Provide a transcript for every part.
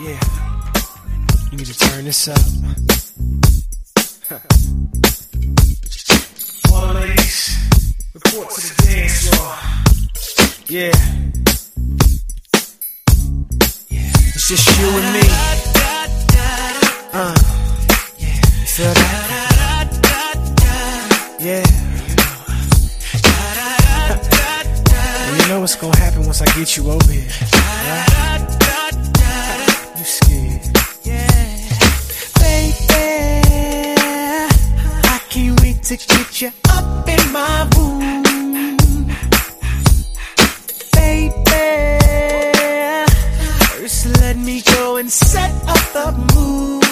Yeah, you need to turn this up. All the ladies, report to the dance floor. Yeah, it's just you and me. You feel that? Yeah. And you know what's gonna happen once I get you over here, right? You scared? Baby, I can't wait to get you up in my room. Baby, first let me go and set up the mood.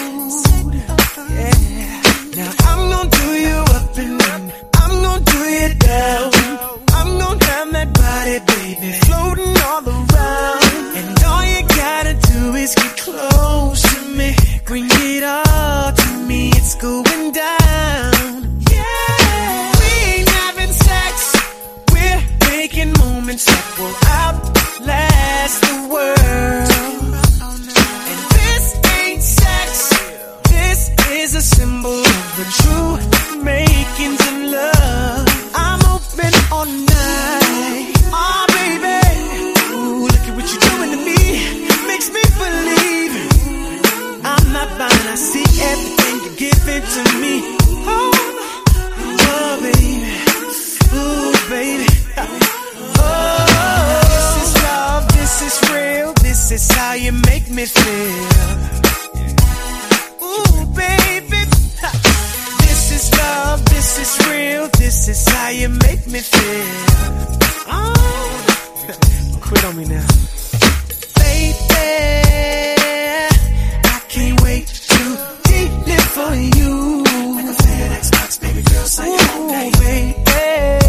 Yeah, now I'm gonna do you up and down, I'm gonna do you down, I'm gonna have that body, baby, floating all around. And all you gotta do is get close to me, bring it all to me, it's going down. Yeah, we ain't having sex, we're making moments that will outlast the world. And this ain't sex, this is a symbol of the true makings of love. I'm open all night, oh baby, ooh, look at what you're doing to me, makes me believe I'm not blind, I see everything you're giving to me. Oh, oh baby, ooh baby, oh, this is love, this is real, this is how you make me feel. Ooh baby, this is love, this is real, this is how you make me feel. Oh, Quit on me now. baby, I can't wait to live for you. Like a FedEx box, baby girl, say your name. Baby,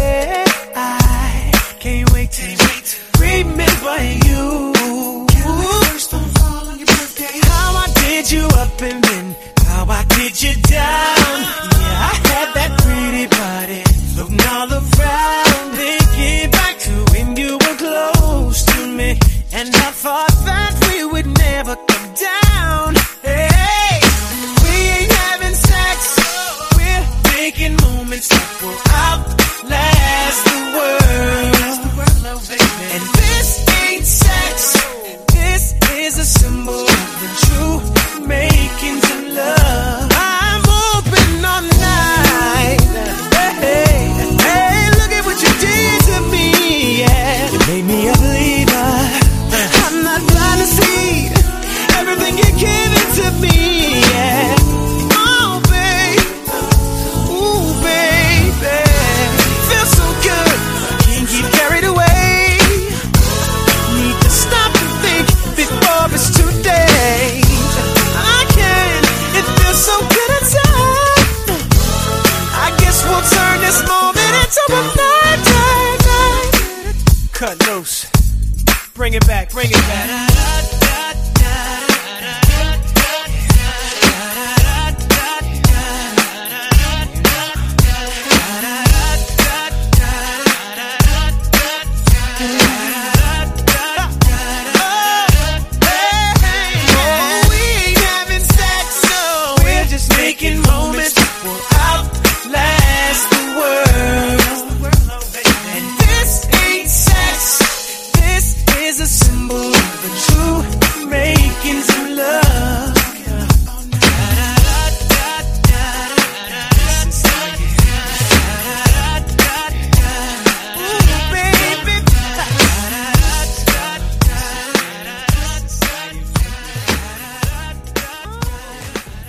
I can't wait to remember you. First on fall on your birthday. How I did you up and then how I did you down. Yeah, I had that pretty body floating all around. Thinking back to when you were close to me, and I thought that we would never come down.